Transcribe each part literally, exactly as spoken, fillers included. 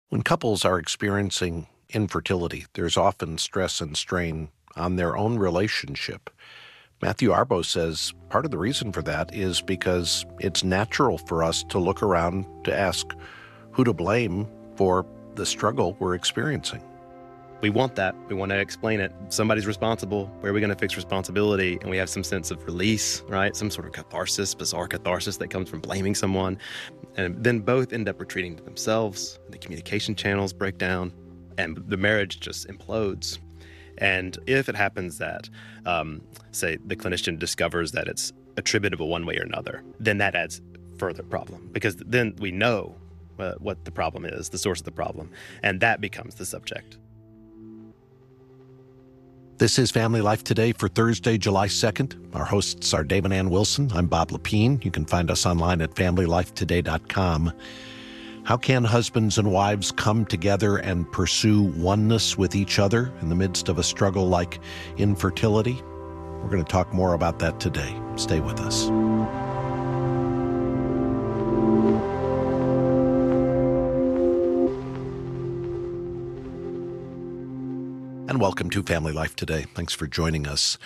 When couples are experiencing infertility, there's often stress and strain on their own relationship. Matthew Arbo says part of the reason for that is because it's natural for us to look around to ask who to blame for the struggle we're experiencing. We want that. We want to explain it. Somebody's responsible. Where are we going to fix responsibility? And we have some sense of release, right? Some sort of catharsis, bizarre catharsis that comes from blaming someone. And then both end up retreating to themselves. The communication channels break down, and the marriage just implodes. And if it happens that, um, say, the clinician discovers that it's attributable one way or another, then that adds further problem, because then we know uh, what the problem is, the source of the problem, and that becomes the subject. This is Family Life Today for Thursday, July second. Our hosts are Dave and Ann Wilson. I'm Bob Lepine. You can find us online at family life today dot com. How can husbands and wives come together and pursue oneness with each other in the midst of a struggle like infertility? We're going to talk more about that today. Stay with us. And welcome to Family Life Today. Thanks for joining us.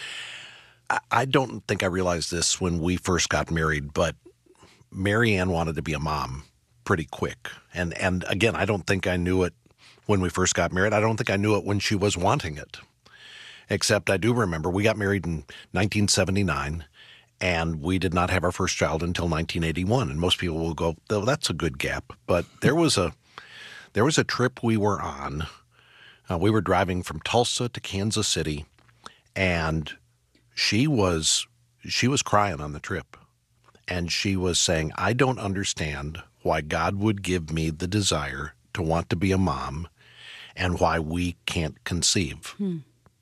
I don't think I realized this when we first got married, but Mary Ann wanted to be a mom pretty quick. And and again, I don't think I knew it when we first got married. I don't think I knew it when she was wanting it. Except I do remember we got married in nineteen seventy-nine, and we did not have our first child until nineteen eighty-one. And most people will go, oh, that's a good gap. But there was a there was a trip we were on. Uh, we were driving from Tulsa to Kansas City, and she was she was crying on the trip. And she was saying, I don't understand why God would give me the desire to want to be a mom and why we can't conceive. Hmm.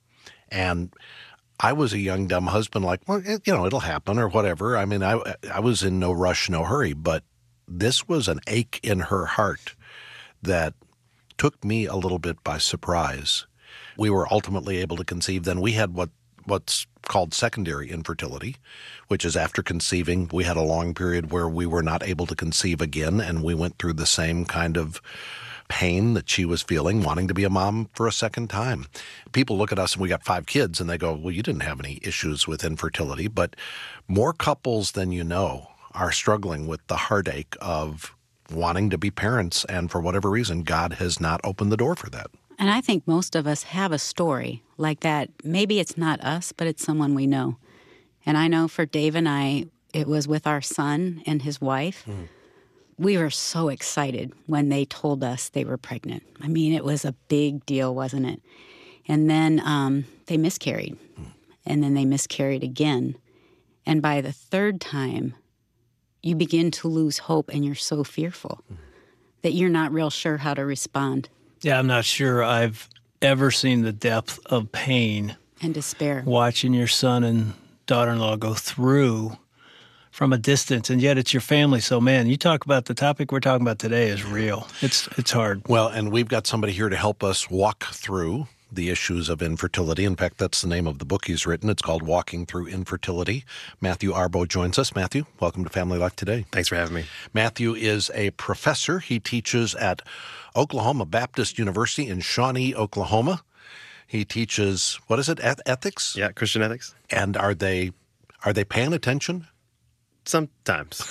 And I was a young, dumb husband like, well, it, you know, it'll happen or whatever. I mean, I, I was in no rush, no hurry. But this was an ache in her heart that took me a little bit by surprise. We were ultimately able to conceive. Then we had what what's called secondary infertility, which is after conceiving, we had a long period where we were not able to conceive again, and we went through the same kind of pain that she was feeling, wanting to be a mom for a second time. People look at us and we got five kids, and they go, well, you didn't have any issues with infertility. But more couples than you know are struggling with the heartache of wanting to be parents, and for whatever reason, God has not opened the door for that. And I think most of us have a story like that. Maybe it's not us, but it's someone we know. And I know for Dave and I, it was with our son and his wife. Mm. We were so excited when they told us they were pregnant. I mean, it was a big deal, wasn't it? And then um, they miscarried. Mm. And then they miscarried again. And by the third time, you begin to lose hope, and you're so fearful mm. that you're not real sure how to respond. Yeah, I'm not sure I've ever seen the depth of pain and despair watching your son and daughter-in-law go through from a distance, and yet it's your family. So, man, you talk about the topic we're talking about today is real. It's it's hard. Well, and we've got somebody here to help us walk through the issues of infertility. In fact, that's the name of the book he's written. It's called Walking Through Infertility. Matthew Arbo joins us. Matthew, welcome to Family Life Today. Thanks for having me. Matthew is a professor. He teaches at Oklahoma Baptist University in Shawnee, Oklahoma. He teaches, what is it, eth- ethics? Yeah, Christian ethics. And are they are they paying attention? Sometimes.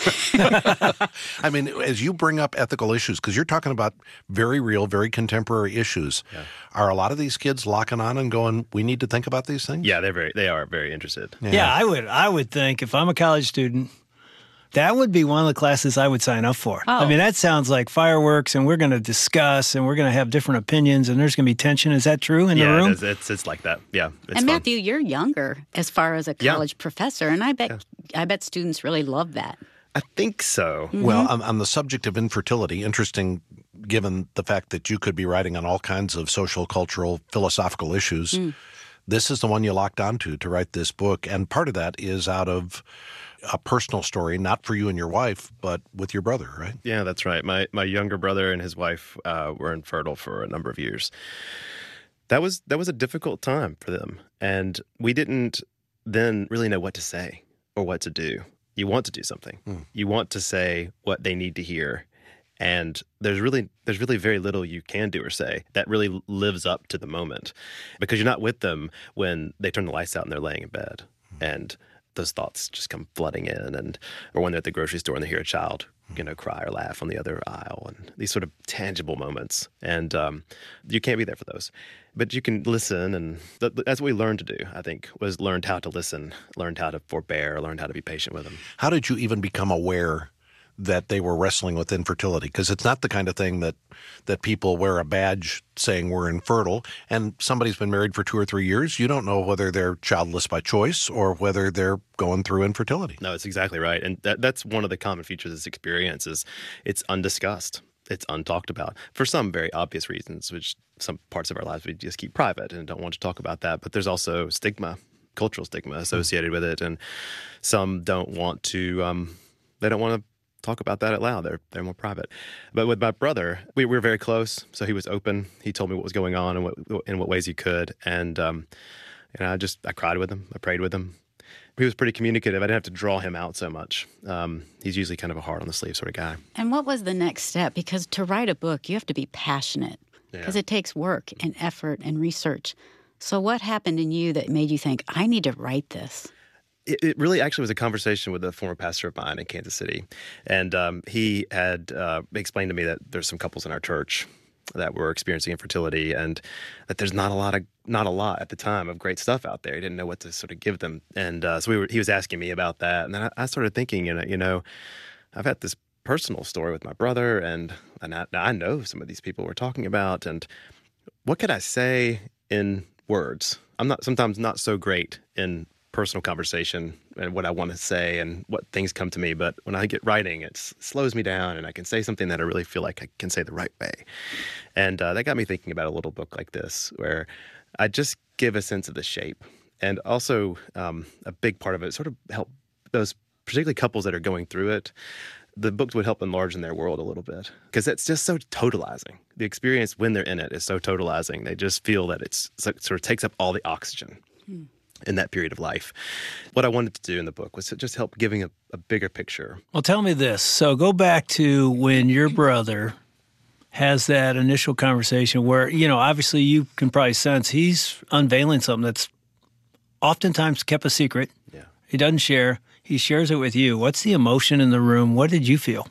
I mean, as you bring up ethical issues, because you're talking about very real, very contemporary issues, yeah. Are a lot of these kids locking on and going, we need to think about these things? Yeah, they're very, they are very interested. Yeah. yeah, I would, I would think if I'm a college student, that would be one of the classes I would sign up for. Oh. I mean, that sounds like fireworks, and we're going to discuss, and we're going to have different opinions, and there's going to be tension. Is that true in yeah, the room? Yeah, it it's, it's like that. Yeah, it's And fun. Matthew, you're younger as far as a college yeah. professor, and I bet yeah. I bet students really love that. I think so. Mm-hmm. Well, on, on the subject of infertility, interesting given the fact that you could be writing on all kinds of social, cultural, philosophical issues. Mm. This is the one you locked onto to write this book, and part of that is out of a personal story, not for you and your wife, but with your brother, right? Yeah, that's right. My my younger brother and his wife uh, were infertile for a number of years. That was that was a difficult time for them, and we didn't then really know what to say or what to do. You want to do something. Mm. You want to say what they need to hear, And there's really there's really very little you can do or say that really lives up to the moment, because you're not with them when they turn the lights out and they're laying in bed, and those thoughts just come flooding in, and or when they're at the grocery store and they hear a child, you know, cry or laugh on the other aisle, and these sort of tangible moments. And um, you can't be there for those, but you can listen, and th- that's what we learned to do. I think was learned how to listen, learned how to forbear, learned how to be patient with them. How did you even become aware that they were wrestling with infertility? Because it's not the kind of thing that that people wear a badge saying we're infertile, and somebody's been married for two or three years. You don't know whether they're childless by choice or whether they're going through infertility. No, it's exactly right. And that, that's one of the common features of this experience is it's undiscussed. It's untalked about for some very obvious reasons, which some parts of our lives we just keep private and don't want to talk about that. But there's also stigma, cultural stigma associated with it. And some don't want to, um, they don't want to talk about that out loud. They're they're more private. But with my brother, we, we were very close. So he was open. He told me what was going on and what in what ways he could. And um, and I just I cried with him. I prayed with him. He was pretty communicative. I didn't have to draw him out so much. Um, he's usually kind of a hard on the sleeve sort of guy. And what was the next step? Because to write a book, you have to be passionate because Yeah. it takes work and effort and research. So what happened in you that made you think, I need to write this? It, it really actually was a conversation with a former pastor of mine in Kansas City. And um, he had uh, explained to me that there's some couples in our church that were experiencing infertility, and that there's not a lot of not a lot at the time of great stuff out there. He didn't know what to sort of give them. And uh, so we were, he was asking me about that. And then I, I started thinking, you know, you know, I've had this personal story with my brother, and, and I, I know some of these people we're talking about. And what could I say in words? I'm not sometimes not so great in personal conversation and what I want to say and what things come to me. But when I get writing, it s- slows me down, and I can say something that I really feel like I can say the right way. And uh, that got me thinking about a little book like this, where I just give a sense of the shape. And also um, a big part of it sort of help those, particularly couples that are going through it. The books would help enlarge in their world a little bit, because it's just so totalizing. The experience when they're in it is so totalizing. They just feel that it's it sort of takes up all the oxygen Hmm. in that period of life. What I wanted to do in the book was to just help giving a, a bigger picture. Well, tell me this. So go back to when your brother has that initial conversation where, you know, obviously you can probably sense he's unveiling something that's oftentimes kept a secret. Yeah. He doesn't share. He shares it with you. What's the emotion in the room? What did you feel?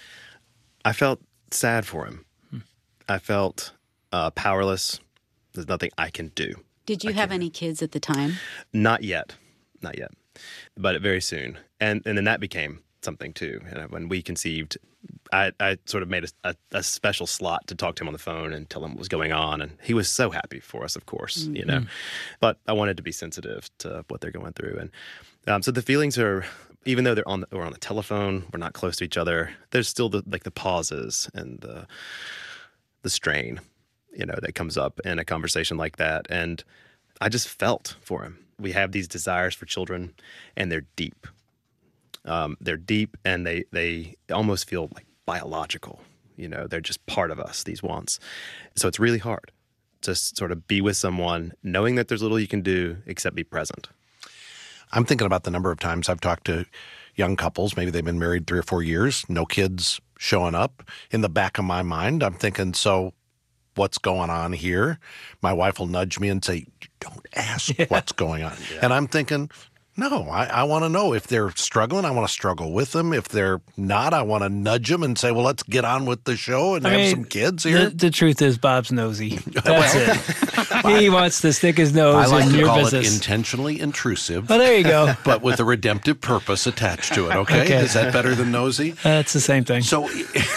I felt sad for him. Hmm. I felt uh, powerless. There's nothing I can do. Did you have any kids at the time? Not yet. Not yet. But very soon. And and then that became something too. You know, when we conceived, I, I sort of made a, a, a special slot to talk to him on the phone and tell him what was going on. And he was so happy for us, of course, you know. But I wanted to be sensitive to what they're going through. And um, so the feelings are, even though they're on the, we're on the telephone, we're not close to each other, there's still the like the pauses and the the strain, you know, that comes up in a conversation like that. And I just felt for him. We have these desires for children, and they're deep. Um, they're deep, and they they almost feel like biological. You know, they're just part of us, these wants. So it's really hard to sort of be with someone knowing that there's little you can do except be present. I'm thinking about the number of times I've talked to young couples. Maybe they've been married three or four years, no kids showing up. In the back of my mind, I'm thinking, so what's going on here? My wife will nudge me and say, don't ask yeah. what's going on. Yeah. And I'm thinking, no, I, I want to know. If they're struggling, I want to struggle with them. If they're not, I want to nudge them and say, well, let's get on with the show and I have mean, some kids here. The, the truth is Bob's nosy. That's it. He wants to stick his nose I like in to your call business. It intentionally intrusive. Oh, there you go. But with a redemptive purpose attached to it, okay? okay. Is that better than nosy? That's the same thing. So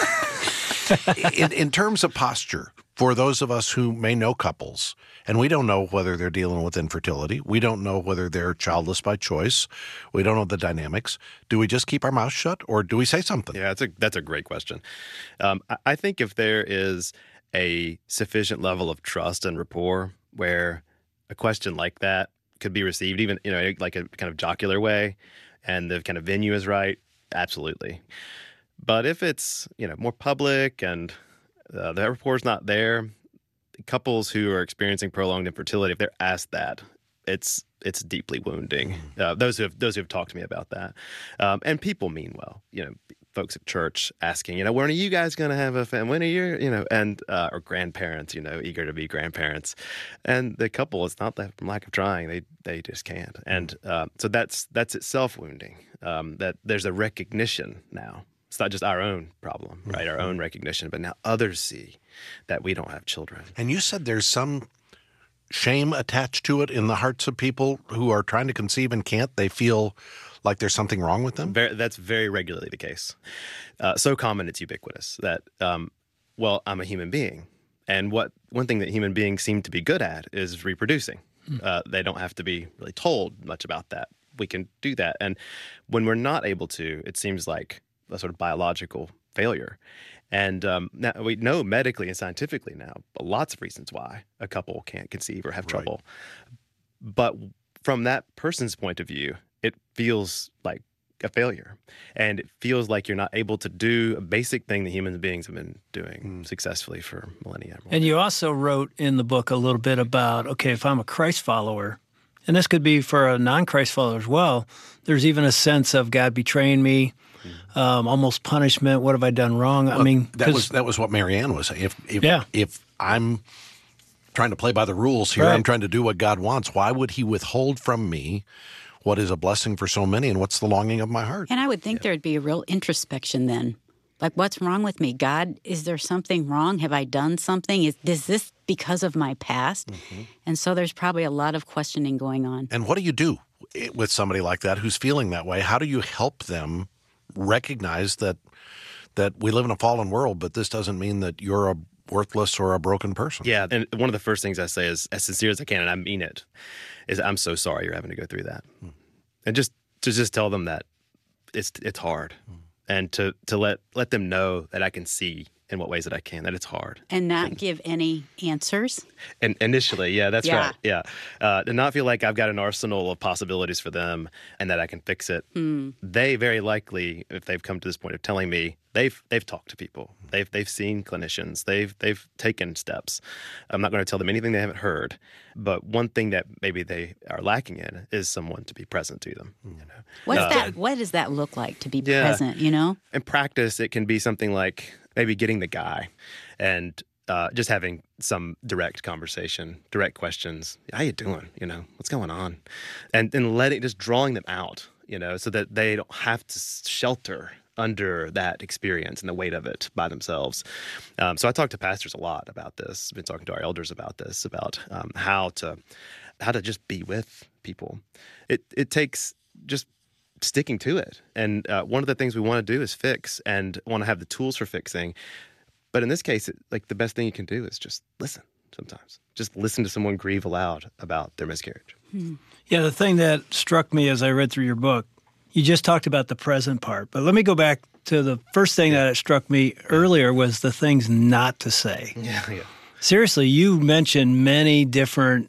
in, in terms of posture, for those of us who may know couples, and we don't know whether they're dealing with infertility, we don't know whether they're childless by choice, we don't know the dynamics, do we just keep our mouth shut or do we say something? Yeah, that's a, that's a great question. Um, I, I think if there is a sufficient level of trust and rapport where a question like that could be received, even, you know, like a kind of jocular way, and the kind of venue is right, absolutely. But if it's, you know, more public and uh, that rapport is not there, couples who are experiencing prolonged infertility, if they're asked that, it's it's deeply wounding. Uh, those who have those who have talked to me about that, um, and people mean well. You know, folks at church asking, you know, when are you guys going to have a family? When are you, you know, and, uh, or grandparents, you know, eager to be grandparents. And the couple, it's not that from lack of trying, they, they just can't. And, uh, so that's, that's itself wounding, um, that there's a recognition now. It's not just our own problem, right? Our own recognition, but now others see that we don't have children. And you said there's some shame attached to it in the hearts of people who are trying to conceive and can't. They feel like there's something wrong with them? Very, that's very regularly the case. Uh, so common, it's ubiquitous that, um, well, I'm a human being. And what one thing that human beings seem to be good at is reproducing. Mm. Uh, they don't have to be really told much about that. We can do that. And when we're not able to, it seems like a sort of biological failure. And um, now we know medically and scientifically now lots of reasons why a couple can't conceive or have trouble. Right. But from that person's point of view, it feels like a failure. And it feels like you're not able to do a basic thing that human beings have been doing mm. successfully for millennia. And you also wrote in the book a little bit about, okay, if I'm a Christ follower, and this could be for a non-Christ follower as well, there's even a sense of God betraying me, mm. um, almost punishment. What have I done wrong? Well, I mean, that was that was what Marianne was saying. If if, yeah. if I'm trying to play by the rules here, right. I'm trying to do what God wants, why would he withhold from me what is a blessing for so many, and what's the longing of my heart? And I would think yeah. there'd be a real introspection then. Like, what's wrong with me? God, is there something wrong? Have I done something? Is, is this because of my past? Mm-hmm. And so there's probably a lot of questioning going on. And what do you do with somebody like that who's feeling that way? How do you help them recognize that that we live in a fallen world, but this doesn't mean that you're a worthless or a broken person? Yeah, and one of the first things I say is, as sincere as I can, and I mean it, is I'm so sorry you're having to go through that. Mm. And just to just tell them that it's it's hard. Mm. And to, to let, let them know that I can see in what ways that I can, that it's hard. And not and, give any answers? And initially, yeah, that's yeah. right. Yeah. Uh, to not feel like I've got an arsenal of possibilities for them and that I can fix it. Mm. They very likely, if they've come to this point of telling me, they've they've talked to people. They've they've seen clinicians. They've they've taken steps. I'm not going to tell them anything they haven't heard. But one thing that maybe they are lacking in is someone to be present to them. Mm. You know? What's uh, that? What does that look like to be yeah. present? You know, in practice, it can be something like maybe getting the guy and uh, just having some direct conversation, direct questions. How you doing? You know, what's going on? And then letting, just drawing them out, you know, so that they don't have to shelter under that experience and the weight of it by themselves. Um, so I talk to pastors a lot about this. I've been talking to our elders about this, about um, how to how to just be with people. It it takes just sticking to it. And uh, one of the things we want to do is fix and want to have the tools for fixing. But in this case, it, like the best thing you can do is just listen sometimes. Just listen to someone grieve aloud about their miscarriage. Hmm. Yeah, the thing that struck me as I read through your book, you just talked about the present part. But let me go back to the first thing yeah. that struck me earlier was the things not to say. Yeah, yeah. Seriously, you mentioned many different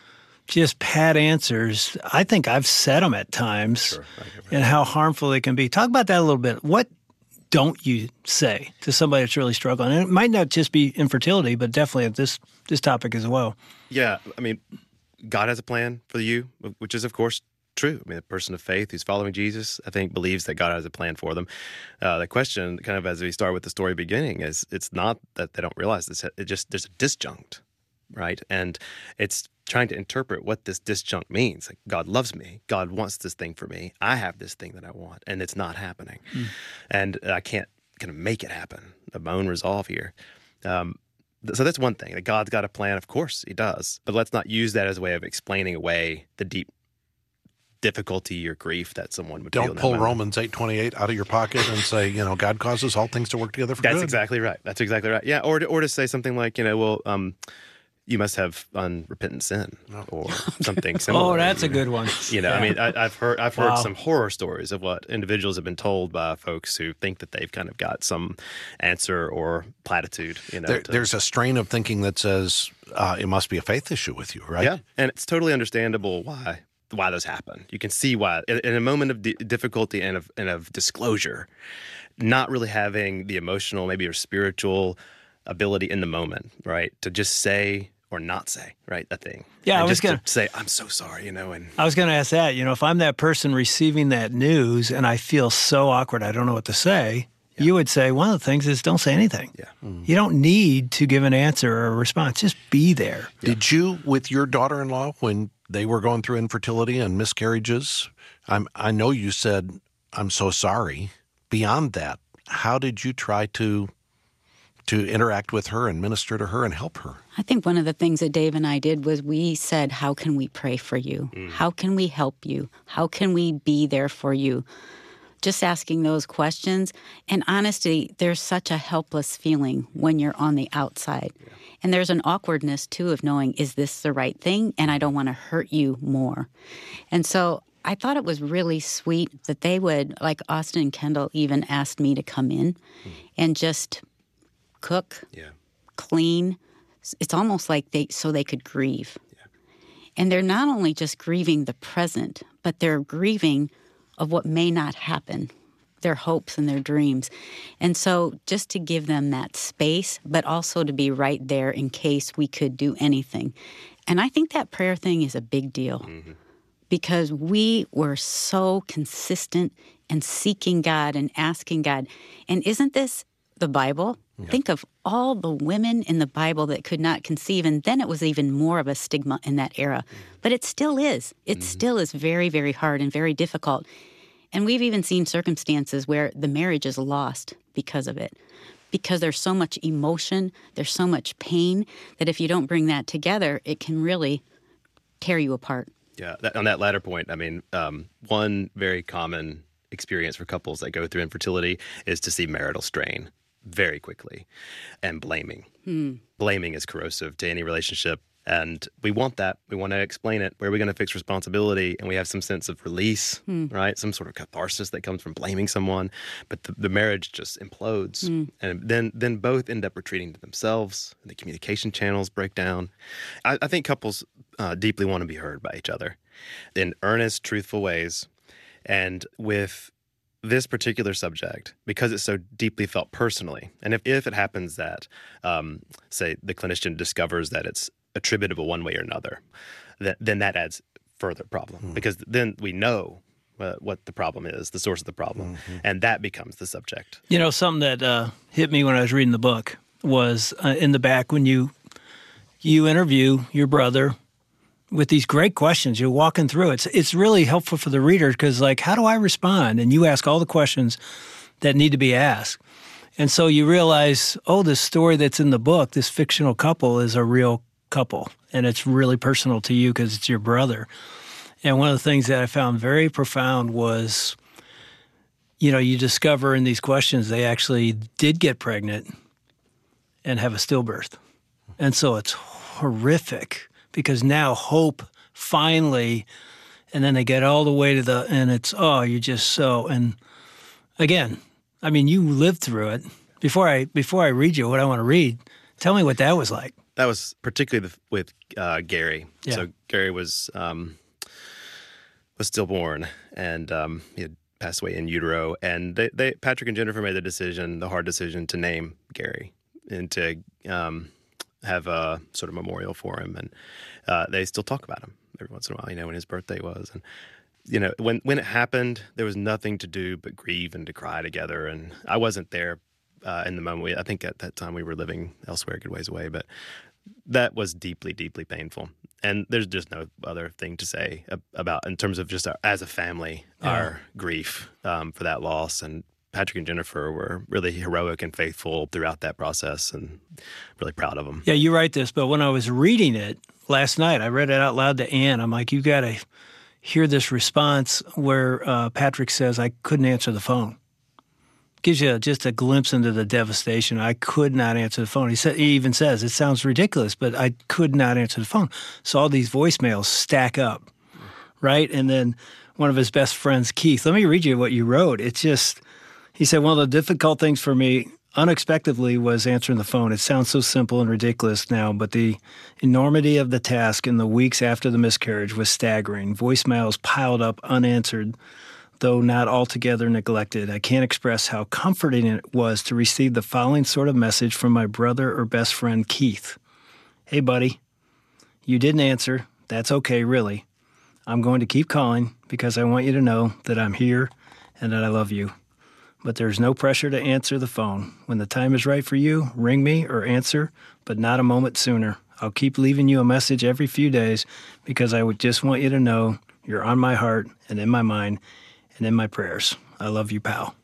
just pat answers. I think I've said them at times sure, right, right. and how harmful they can be. Talk about that a little bit. What don't you say to somebody that's really struggling? And it might not just be infertility, but definitely at this this topic as well. Yeah, I mean, God has a plan for you, which is, of course, true. I mean, a person of faith who's following Jesus, I think, believes that God has a plan for them. Uh, the question, kind of as we start with the story beginning, is it's not that they don't realize this. It just there's a disjunct, right? And it's trying to interpret what this disjunct means. Like, God loves me. God wants this thing for me. I have this thing that I want, and it's not happening. Mm. And I can't kind of make it happen. My own resolve here. Um, so that's one thing. That God's got a plan. Of course, he does. But let's not use that as a way of explaining away the deep difficulty or grief that someone would feel. Don't pull Romans eight twenty-eight out of your pocket and say, you know, God causes all things to work together for That's good. That's exactly right. That's exactly right. Yeah, or to, or to say something like, you know, well, um, you must have unrepentant sin or something similar. Oh, that's a good one. You know, yeah. I mean, I, I've heard I've heard wow. some horror stories of what individuals have been told by folks who think that they've kind of got some answer or platitude. You know, there, to, there's a strain of thinking that says uh, it must be a faith issue with you, right? Yeah, and it's totally understandable why why those happen. You can see why in, in a moment of d- difficulty and of and of disclosure, not really having the emotional, maybe or spiritual ability in the moment, right, to just say or not say, right, a thing. Yeah, and I was just going to say, I'm so sorry, you know. And I was going to ask that, you know, if I'm that person receiving that news and I feel so awkward, I don't know what to say, Yeah. You would say one of the things is don't say anything. Yeah. Mm-hmm. You don't need to give an answer or a response. Just be there. Did you, with your daughter-in-law, when they were going through infertility and miscarriages, I'm, I know you said, I'm so sorry. Beyond that, how did you try to to interact with her and minister to her and help her? I think one of the things that Dave and I did was we said, how can we pray for you? Mm. How can we help you? How can we be there for you? Just asking those questions. And honestly, there's such a helpless feeling when you're on the outside. Yeah. And there's an awkwardness, too, of knowing, is this the right thing? And I don't want to hurt you more. And so I thought it was really sweet that they would, like Austin and Kendall even asked me to come in mm. and just cook, yeah. clean. It's almost like they so they could grieve. Yeah. And they're not only just grieving the present, but they're grieving of what may not happen, their hopes and their dreams. And so just to give them that space, but also to be right there in case we could do anything. And I think that prayer thing is a big deal mm-hmm. because we were so consistent in seeking God and asking God. And isn't this the Bible? Yeah. Think of all the women in the Bible that could not conceive, and then it was even more of a stigma in that era. Mm-hmm. But it still is. It mm-hmm. still is very, very hard and very difficult. And we've even seen circumstances where the marriage is lost because of it, because there's so much emotion, there's so much pain, that if you don't bring that together, it can really tear you apart. Yeah, that, on that latter point, I mean, um, one very common experience for couples that go through infertility is to see marital strain very quickly, and blaming. Hmm. Blaming is corrosive to any relationship, and we want that. We want to explain it. Where are we going to fix responsibility? And we have some sense of release, hmm. right? Some sort of catharsis that comes from blaming someone, but the, the marriage just implodes, hmm. and then then both end up retreating to themselves. The communication channels break down. I, I think couples uh, deeply want to be heard by each other in earnest, truthful ways, and with this particular subject, because it's so deeply felt personally, and if, if it happens that, um, say, the clinician discovers that it's attributable one way or another, that, then that adds further problem, mm-hmm. because then we know uh, what the problem is, the source of the problem, mm-hmm. and that becomes the subject. You know, something that uh, hit me when I was reading the book was uh, in the back when you you interview your brother with these great questions. You're walking through. It's it's really helpful for the reader because, like, how do I respond? And you ask all the questions that need to be asked. And so you realize, oh, this story that's in the book, this fictional couple is a real couple. And it's really personal to you because it's your brother. And one of the things that I found very profound was, you know, you discover in these questions they actually did get pregnant and have a stillbirth. And so it's horrific. Because now hope finally, and then they get all the way to the, and it's, oh, you're just so, and again, I mean, you lived through it. Before I before I read you what I want to read, tell me what that was like. That was particularly the, with uh, Gary. Yeah. So Gary was um, was stillborn, and um, he had passed away in utero. And they, they, Patrick and Jennifer made the decision, the hard decision, to name Gary and to um, have a sort of memorial for him. And uh, they still talk about him every once in a while, you know, when his birthday was. And, you know, when, when it happened, there was nothing to do but grieve and to cry together. And I wasn't there uh, in the moment. We, I think at that time we were living elsewhere, a good ways away. But that was deeply, deeply painful. And there's just no other thing to say about, in terms of just our, as a family, yeah. our grief um, for that loss. And Patrick and Jennifer were really heroic and faithful throughout that process, and really proud of them. Yeah, you write this, but when I was reading it last night, I read it out loud to Ann. I'm like, you got to hear this response where uh, Patrick says, I couldn't answer the phone. Gives you just a glimpse into the devastation. I could not answer the phone. He, said, he even says, it sounds ridiculous, but I could not answer the phone. So all these voicemails stack up, right? And then one of his best friends, Keith, let me read you what you wrote. It's just... He said, one of the difficult things for me, unexpectedly, was answering the phone. It sounds so simple and ridiculous now, but the enormity of the task in the weeks after the miscarriage was staggering. Voicemails piled up unanswered, though not altogether neglected. I can't express how comforting it was to receive the following sort of message from my brother or best friend, Keith. Hey, buddy, you didn't answer. That's okay, really. I'm going to keep calling because I want you to know that I'm here and that I love you. but there's no pressure to answer the phone. When the time is right for you, ring me or answer, but not a moment sooner. I'll keep leaving you a message every few days because I would just want you to know you're on my heart and in my mind and in my prayers. I love you, pal.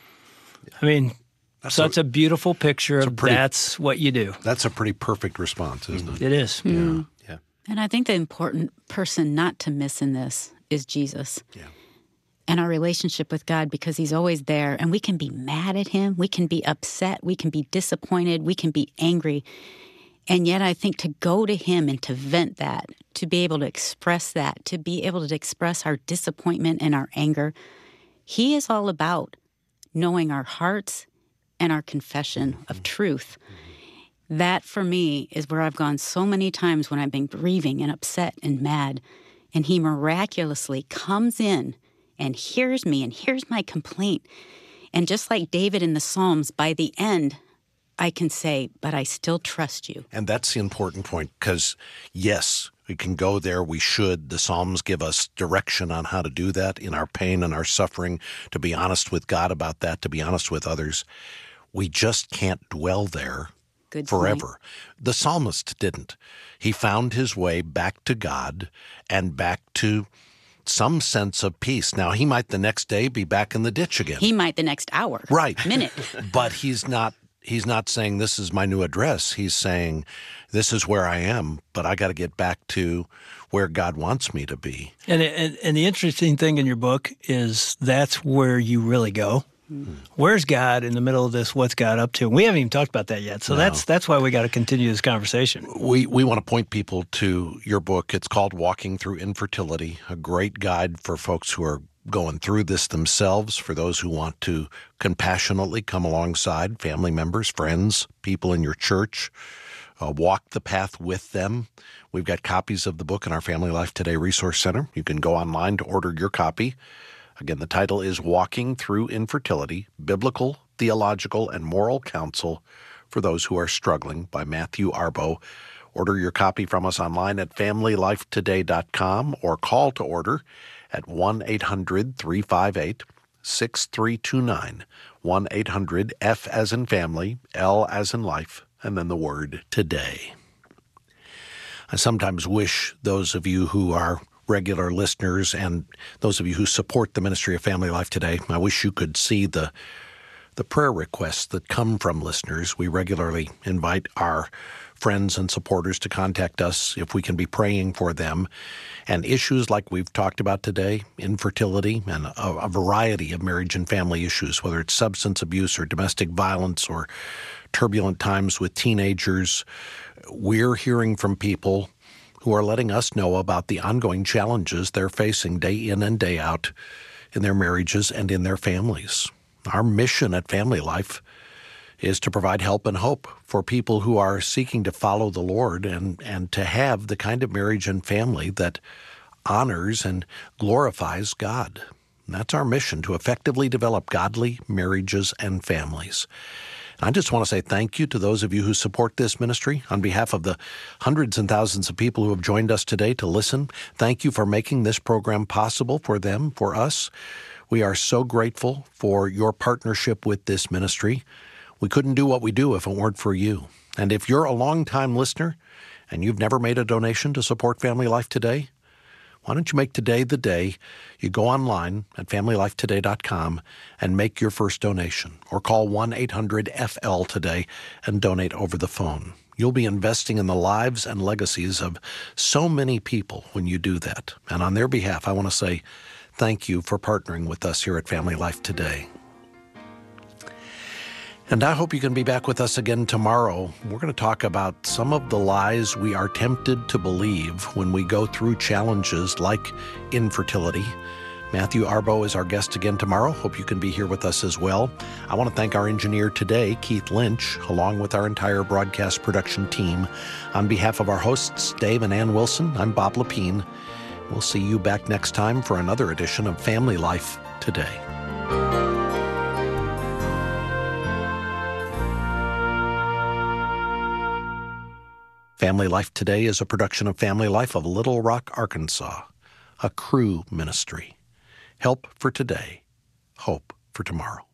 I mean, that's such a, a beautiful picture of pretty, that's what you do. That's a pretty perfect response, isn't mm-hmm. it? It is. Mm. Yeah. And I think the important person not to miss in this is Jesus. Yeah. And our relationship with God, because he's always there. And we can be mad at him. We can be upset. We can be disappointed. We can be angry. And yet I think to go to him and to vent that, to be able to express that, to be able to express our disappointment and our anger, he is all about knowing our hearts and our confession of truth. That, for me, is where I've gone so many times when I've been grieving and upset and mad. And he miraculously comes in and hears me and hears my complaint. And just like David in the Psalms, by the end, I can say, but I still trust you. And that's the important point, because, yes, we can go there. We should. The Psalms give us direction on how to do that in our pain and our suffering, to be honest with God about that, to be honest with others. We just can't dwell there Good forever. Point. The psalmist didn't. He found his way back to God and back to some sense of peace. Now, he might the next day be back in the ditch again. He might the next hour. Right. Minute. But he's not he's not saying this is my new address. He's saying this is where I am, but I got to get back to where God wants me to be. And, and and the interesting thing in your book is that's where you really go. Mm-hmm. Where's God in the middle of this? What's God up to? We haven't even talked about that yet. So no. that's that's why we got to continue this conversation. We we want to point people to your book. It's called Walking Through Infertility, a great guide for folks who are going through this themselves, for those who want to compassionately come alongside family members, friends, people in your church, uh, walk the path with them. We've got copies of the book in our Family Life Today Resource Center. You can go online to order your copy. Again, the title is Walking Through Infertility, Biblical, Theological, and Moral Counsel for Those Who Are Struggling by Matthew Arbo. Order your copy from us online at family life today dot com or call to order at one eight hundred three five eight six three two nine, one eight hundred F as in family, L as in life, and then the word today. I sometimes wish those of you who are regular listeners and those of you who support the ministry of Family Life Today, I wish you could see the the prayer requests that come from listeners. We regularly invite our friends and supporters to contact us if we can be praying for them. And issues like we've talked about today, infertility and a, a variety of marriage and family issues, whether it's substance abuse or domestic violence or turbulent times with teenagers, we're hearing from people who are letting us know about the ongoing challenges they're facing day in and day out in their marriages and in their families. Our mission at Family Life is to provide help and hope for people who are seeking to follow the Lord and, and to have the kind of marriage and family that honors and glorifies God. And that's our mission, to effectively develop godly marriages and families. I just want to say thank you to those of you who support this ministry. On behalf of the hundreds and thousands of people who have joined us today to listen, thank you for making this program possible for them, for us. We are so grateful for your partnership with this ministry. We couldn't do what we do if it weren't for you. And if you're a longtime listener and you've never made a donation to support Family Life Today, why don't you make today the day you go online at family life today dot com and make your first donation, or call one eight hundred F L today and donate over the phone. You'll be investing in the lives and legacies of so many people when you do that. And on their behalf, I want to say thank you for partnering with us here at Family Life Today. And I hope you can be back with us again tomorrow. We're going to talk about some of the lies we are tempted to believe when we go through challenges like infertility. Matthew Arbo is our guest again tomorrow. Hope you can be here with us as well. I want to thank our engineer today, Keith Lynch, along with our entire broadcast production team. On behalf of our hosts, Dave and Ann Wilson, I'm Bob Lepine. We'll see you back next time for another edition of Family Life Today. Family Life Today is a production of Family Life of Little Rock, Arkansas, a Cru ministry. Help for today, hope for tomorrow.